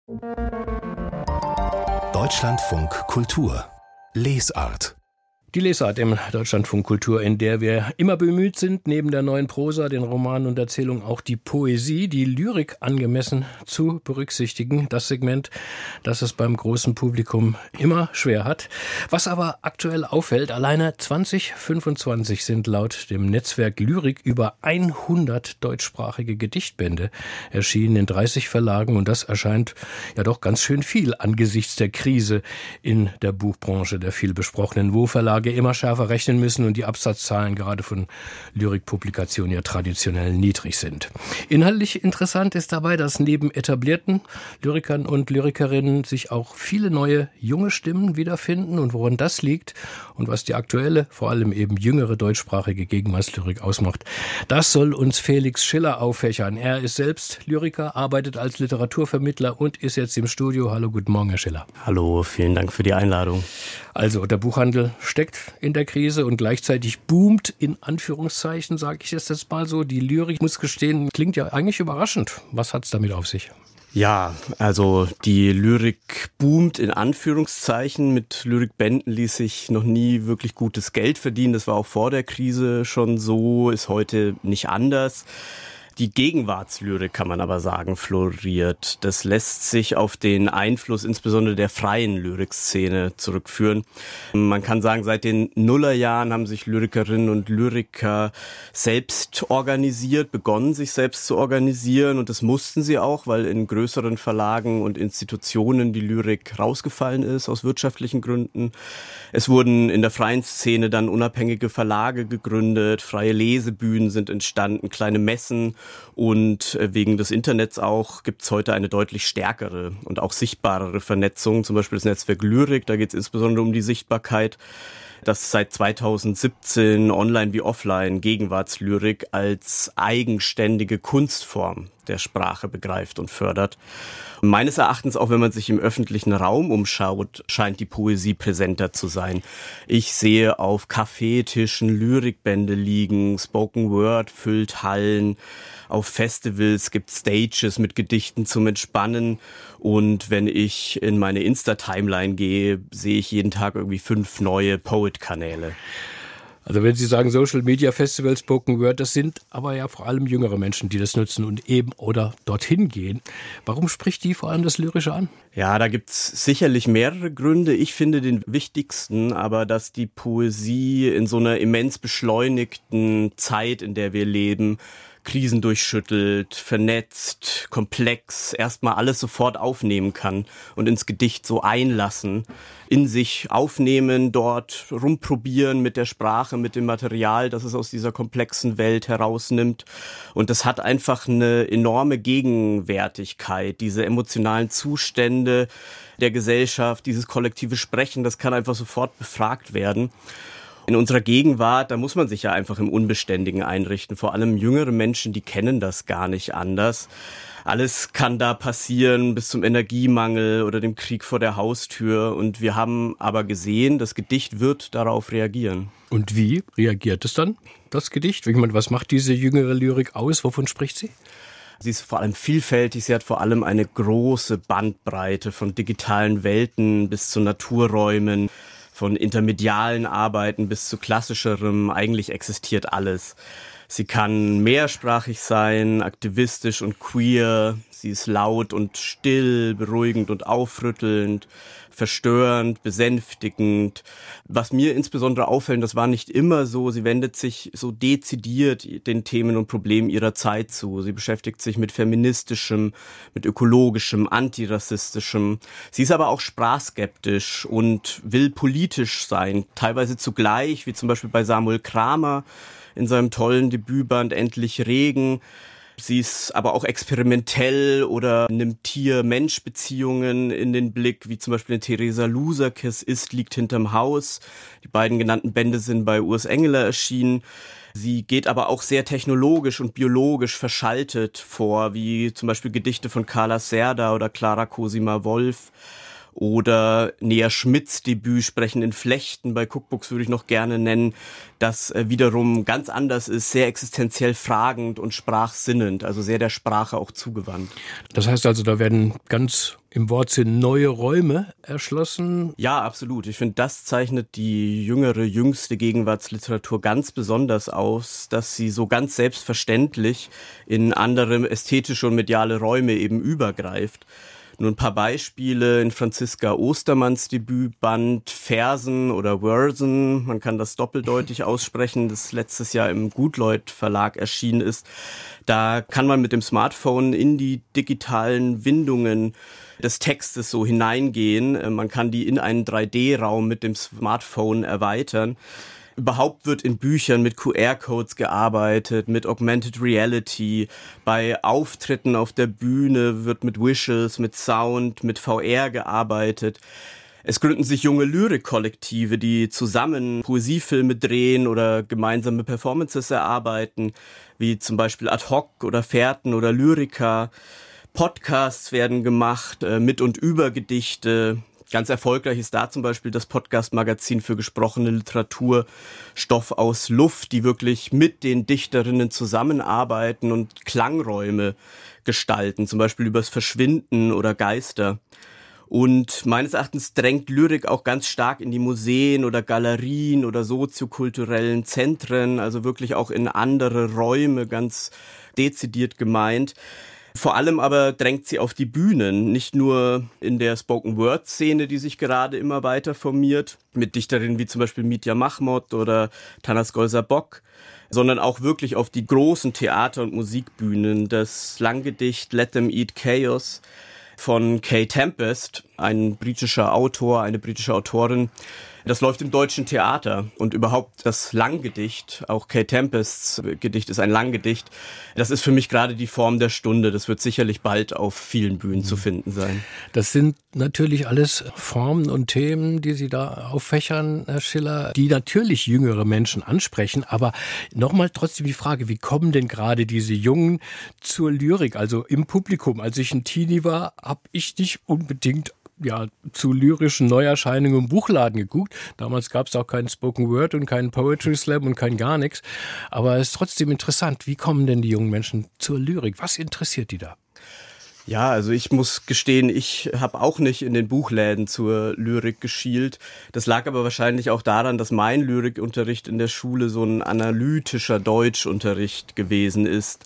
Deutschlandfunk Kultur Lesart. Die Lesart im Deutschlandfunk Kultur, in der wir immer bemüht sind, neben der neuen Prosa, den Romanen und Erzählungen auch die Poesie, die Lyrik angemessen zu berücksichtigen. Das Segment, das es beim großen Publikum immer schwer hat. Was aber aktuell auffällt, alleine 2025 sind laut dem Netzwerk Lyrik über 100 deutschsprachige Gedichtbände erschienen in 30 Verlagen. Und das erscheint ja doch ganz schön viel angesichts der Krise in der Buchbranche, der viel besprochenen, wo Verlage immer schärfer rechnen müssen und die Absatzzahlen gerade von Lyrikpublikationen ja traditionell niedrig sind. Inhaltlich interessant ist dabei, dass neben etablierten Lyrikern und Lyrikerinnen sich auch viele neue junge Stimmen wiederfinden und woran das liegt und was die aktuelle, vor allem eben jüngere deutschsprachige Gegenwartslyrik ausmacht. Das soll uns Felix Schiller auffächern. Er ist selbst Lyriker, arbeitet als Literaturvermittler und ist jetzt im Studio. Hallo, guten Morgen, Herr Schiller. Hallo, vielen Dank für die Einladung. Also, der Buchhandel steckt in der Krise und gleichzeitig boomt, in Anführungszeichen, sage ich jetzt mal so. Die Lyrik, muss gestehen, klingt ja eigentlich überraschend. Was hat es damit auf sich? Ja, also die Lyrik boomt in Anführungszeichen. Mit Lyrikbänden ließ sich noch nie wirklich gutes Geld verdienen. Das war auch vor der Krise schon so, ist heute nicht anders. Die Gegenwartslyrik, kann man aber sagen, floriert. Das lässt sich auf den Einfluss insbesondere der freien Lyrikszene zurückführen. Man kann sagen, seit den Nullerjahren haben sich Lyrikerinnen und Lyriker selbst organisiert, begonnen sich selbst zu organisieren. Und das mussten sie auch, weil in größeren Verlagen und Institutionen die Lyrik rausgefallen ist, aus wirtschaftlichen Gründen. Es wurden in der freien Szene dann unabhängige Verlage gegründet, freie Lesebühnen sind entstanden, kleine Messen. Und wegen des Internets auch gibt es heute eine deutlich stärkere und auch sichtbarere Vernetzung, zum Beispiel das Netzwerk Lyrik, da geht es insbesondere um die Sichtbarkeit, das seit 2017 online wie offline Gegenwartslyrik als eigenständige Kunstform der Sprache begreift und fördert. Meines Erachtens, auch wenn man sich im öffentlichen Raum umschaut, scheint die Poesie präsenter zu sein. Ich sehe auf Kaffeetischen Lyrikbände liegen, Spoken Word füllt Hallen, auf Festivals gibt Stages mit Gedichten zum Entspannen und wenn ich in meine Insta-Timeline gehe, sehe ich jeden Tag irgendwie 5 neue Poet-Kanäle. Also wenn Sie sagen Social Media Festivals, Spoken Word, das sind aber ja vor allem jüngere Menschen, die das nutzen und eben oder dorthin gehen. Warum spricht die vor allem das Lyrische an? Ja, da gibt's sicherlich mehrere Gründe. Ich finde den wichtigsten, aber dass die Poesie in so einer immens beschleunigten Zeit, in der wir leben, Krisen durchschüttelt, vernetzt, komplex, erstmal alles sofort aufnehmen kann und ins Gedicht so einlassen, in sich aufnehmen, dort rumprobieren mit der Sprache, mit dem Material, das es aus dieser komplexen Welt herausnimmt. Und das hat einfach eine enorme Gegenwärtigkeit, diese emotionalen Zustände der Gesellschaft, dieses kollektive Sprechen, das kann einfach sofort befragt werden. In unserer Gegenwart, da muss man sich ja einfach im Unbeständigen einrichten. Vor allem jüngere Menschen, die kennen das gar nicht anders. Alles kann da passieren, bis zum Energiemangel oder dem Krieg vor der Haustür. Und wir haben aber gesehen, das Gedicht wird darauf reagieren. Und wie reagiert es dann, das Gedicht? Ich meine, was macht diese jüngere Lyrik aus? Wovon spricht sie? Sie ist vor allem vielfältig, sie hat vor allem eine große Bandbreite von digitalen Welten bis zu Naturräumen. Von intermedialen Arbeiten bis zu klassischerem, eigentlich existiert alles. Sie kann mehrsprachig sein, aktivistisch und queer. Sie ist laut und still, beruhigend und aufrüttelnd, verstörend, besänftigend. Was mir insbesondere auffällt, das war nicht immer so, sie wendet sich so dezidiert den Themen und Problemen ihrer Zeit zu. Sie beschäftigt sich mit feministischem, mit ökologischem, antirassistischem. Sie ist aber auch sprachskeptisch und will politisch sein, teilweise zugleich, wie zum Beispiel bei Samuel Kramer in seinem tollen Debütband Endlich Regen. Sie ist aber auch experimentell oder nimmt Tier-Mensch-Beziehungen in den Blick, wie zum Beispiel in Theresa Lusakes Ist, liegt hinterm Haus. Die beiden genannten Bände sind bei Urs Engeler erschienen. Sie geht aber auch sehr technologisch und biologisch verschaltet vor, wie zum Beispiel Gedichte von Carla Serda oder Clara Cosima Wolf. Oder Nea Schmidts Debüt Sprechen in Flechten bei Cookbooks würde ich noch gerne nennen, das wiederum ganz anders ist, sehr existenziell fragend und sprachsinnend, also sehr der Sprache auch zugewandt. Das heißt also, da werden ganz im Wortsinn neue Räume erschlossen. Ja, absolut. Ich finde, das zeichnet die jüngste Gegenwartsliteratur ganz besonders aus, dass sie so ganz selbstverständlich in andere ästhetische und mediale Räume eben übergreift. Nur ein paar Beispiele in Franziska Ostermanns Debütband Versen oder Versen, man kann das doppeldeutig aussprechen, das letztes Jahr im Gutleut Verlag erschienen ist. Da kann man mit dem Smartphone in die digitalen Windungen des Textes so hineingehen. Man kann die in einen 3D-Raum mit dem Smartphone erweitern. Überhaupt wird in Büchern mit QR-Codes gearbeitet, mit Augmented Reality. Bei Auftritten auf der Bühne wird mit Visuals, mit Sound, mit VR gearbeitet. Es gründen sich junge Lyrikkollektive, die zusammen Poesiefilme drehen oder gemeinsame Performances erarbeiten, wie zum Beispiel Ad hoc oder Fährten oder Lyrica. Podcasts werden gemacht, mit und über Gedichte. Ganz erfolgreich ist da zum Beispiel das Podcast-Magazin für gesprochene Literatur Stoff aus Luft, die wirklich mit den Dichterinnen zusammenarbeiten und Klangräume gestalten, zum Beispiel übers Verschwinden oder Geister. Und meines Erachtens drängt Lyrik auch ganz stark in die Museen oder Galerien oder soziokulturellen Zentren, also wirklich auch in andere Räume, ganz dezidiert gemeint. Vor allem aber drängt sie auf die Bühnen, nicht nur in der Spoken-Word-Szene, die sich gerade immer weiter formiert, mit Dichterinnen wie zum Beispiel Mitya Mahmod oder Tanas Golsabok, sondern auch wirklich auf die großen Theater- und Musikbühnen. Das Langgedicht Let Them Eat Chaos von Kay Tempest, ein britischer Autor, eine britische Autorin. Das läuft im Deutschen Theater und überhaupt das Langgedicht, auch Kay Tempests Gedicht ist ein Langgedicht, das ist für mich gerade die Form der Stunde. Das wird sicherlich bald auf vielen Bühnen zu finden sein. Das sind natürlich alles Formen und Themen, die Sie da auffächern, Herr Schiller, die natürlich jüngere Menschen ansprechen. Aber nochmal trotzdem die Frage, wie kommen denn gerade diese Jungen zur Lyrik, also im Publikum? Als ich ein Teenie war, habe ich nicht unbedingt zu lyrischen Neuerscheinungen im Buchladen geguckt. Damals gab es auch keinen Spoken Word und keinen Poetry Slam und kein gar nichts. Aber es ist trotzdem interessant, wie kommen denn die jungen Menschen zur Lyrik? Was interessiert die da? Ja, also ich muss gestehen, ich habe auch nicht in den Buchläden zur Lyrik geschielt. Das lag aber wahrscheinlich auch daran, dass mein Lyrikunterricht in der Schule so ein analytischer Deutschunterricht gewesen ist.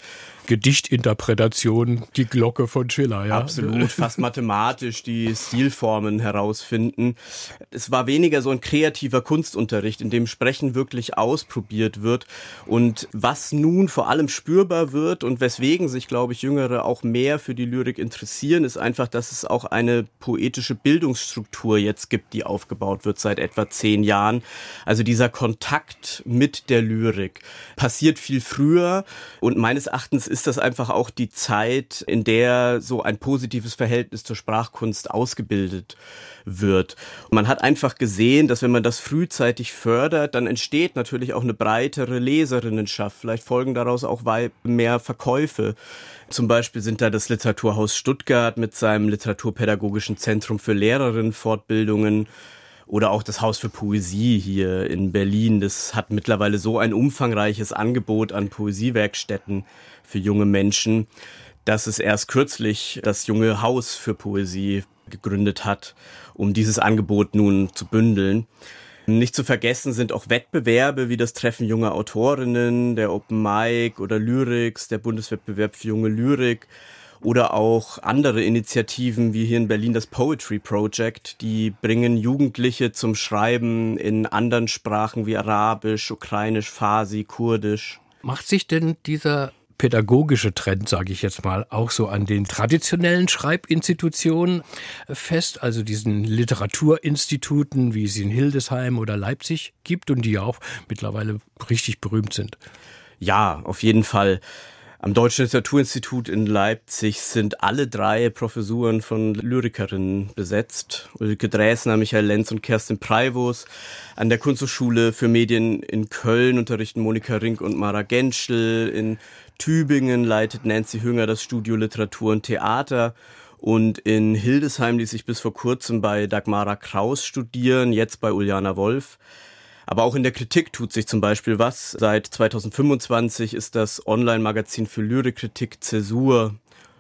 Gedichtinterpretation, die Glocke von Schiller, ja. Absolut, fast mathematisch die Stilformen herausfinden. Es war weniger so ein kreativer Kunstunterricht, in dem Sprechen wirklich ausprobiert wird. Und was nun vor allem spürbar wird und weswegen sich, glaube ich, Jüngere auch mehr für die Lyrik interessieren, ist einfach, dass es auch eine poetische Bildungsstruktur jetzt gibt, die aufgebaut wird seit etwa 10 Jahren. Also dieser Kontakt mit der Lyrik passiert viel früher und meines Erachtens ist das einfach auch die Zeit, in der so ein positives Verhältnis zur Sprachkunst ausgebildet wird. Und man hat einfach gesehen, dass wenn man das frühzeitig fördert, dann entsteht natürlich auch eine breitere Leserinnenschaft. Vielleicht folgen daraus auch mehr Verkäufe. Zum Beispiel sind da das Literaturhaus Stuttgart mit seinem Literaturpädagogischen Zentrum für Lehrerinnenfortbildungen oder auch das Haus für Poesie hier in Berlin. Das hat mittlerweile so ein umfangreiches Angebot an Poesiewerkstätten für junge Menschen, dass es erst kürzlich das junge Haus für Poesie gegründet hat, um dieses Angebot nun zu bündeln. Nicht zu vergessen sind auch Wettbewerbe wie das Treffen junger Autorinnen, der Open Mic oder Lyrics, der Bundeswettbewerb für junge Lyrik oder auch andere Initiativen wie hier in Berlin das Poetry Project, die bringen Jugendliche zum Schreiben in anderen Sprachen wie Arabisch, Ukrainisch, Farsi, Kurdisch. Macht sich denn dieser pädagogische Trend, sage ich jetzt mal, auch so an den traditionellen Schreibinstitutionen fest, also diesen Literaturinstituten, wie es in Hildesheim oder Leipzig gibt und die ja auch mittlerweile richtig berühmt sind? Ja, auf jeden Fall. Am Deutschen Literaturinstitut in Leipzig sind alle 3 Professuren von Lyrikerinnen besetzt. Ulrike Dresner, Michael Lenz und Kerstin Preivos. An der Kunsthochschule für Medien in Köln unterrichten Monika Rink und Mara Genschel. In Tübingen leitet Nancy Hünger das Studio Literatur und Theater. Und in Hildesheim ließ ich bis vor kurzem bei Dagmara Kraus studieren, jetzt bei Uljana Wolf. Aber auch in der Kritik tut sich zum Beispiel was. Seit 2025 ist das Online-Magazin für Lyrikkritik Zäsur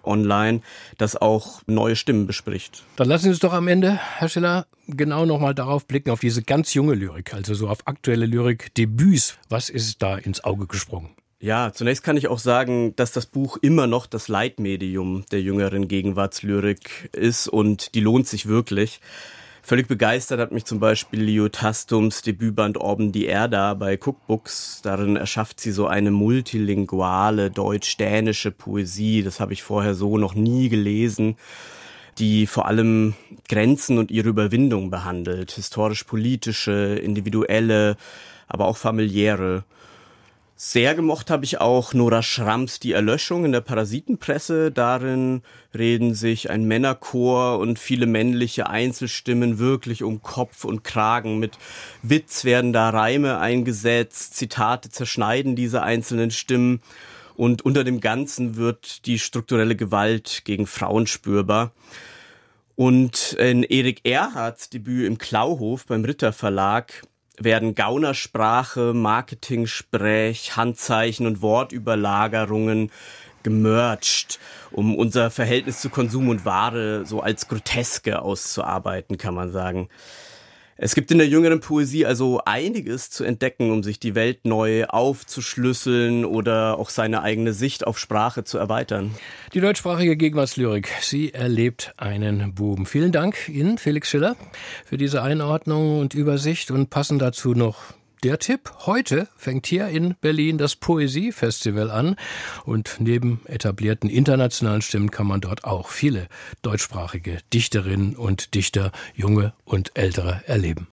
online, das auch neue Stimmen bespricht. Dann lassen Sie uns doch am Ende, Herr Schiller, genau nochmal darauf blicken, auf diese ganz junge Lyrik, also so auf aktuelle Lyrik-Debüts. Was ist da ins Auge gesprungen? Ja, zunächst kann ich auch sagen, dass das Buch immer noch das Leitmedium der jüngeren Gegenwartslyrik ist und die lohnt sich wirklich. Völlig begeistert hat mich zum Beispiel Leo Tastums Debütband Orben die Erda bei Cookbooks. Darin erschafft sie so eine multilinguale deutsch-dänische Poesie. Das habe ich vorher so noch nie gelesen, die vor allem Grenzen und ihre Überwindung behandelt. Historisch-politische, individuelle, aber auch familiäre. Sehr gemocht habe ich auch Nora Schramms Die Erlöschung in der Parasitenpresse. Darin reden sich ein Männerchor und viele männliche Einzelstimmen wirklich um Kopf und Kragen. Mit Witz werden da Reime eingesetzt, Zitate zerschneiden diese einzelnen Stimmen. Und unter dem Ganzen wird die strukturelle Gewalt gegen Frauen spürbar. Und in Erik Erhards Debüt im Klauhof beim Ritter Verlag werden Gaunersprache, Marketing-Sprech, Handzeichen und Wortüberlagerungen gemerged, um unser Verhältnis zu Konsum und Ware so als Groteske auszuarbeiten, kann man sagen. Es gibt in der jüngeren Poesie also einiges zu entdecken, um sich die Welt neu aufzuschlüsseln oder auch seine eigene Sicht auf Sprache zu erweitern. Die deutschsprachige Gegenwartslyrik, sie erlebt einen Boom. Vielen Dank Ihnen, Felix Schiller, für diese Einordnung und Übersicht und passend dazu noch der Tipp. Heute fängt hier in Berlin das Poesiefestival an und neben etablierten internationalen Stimmen kann man dort auch viele deutschsprachige Dichterinnen und Dichter, junge und ältere, erleben.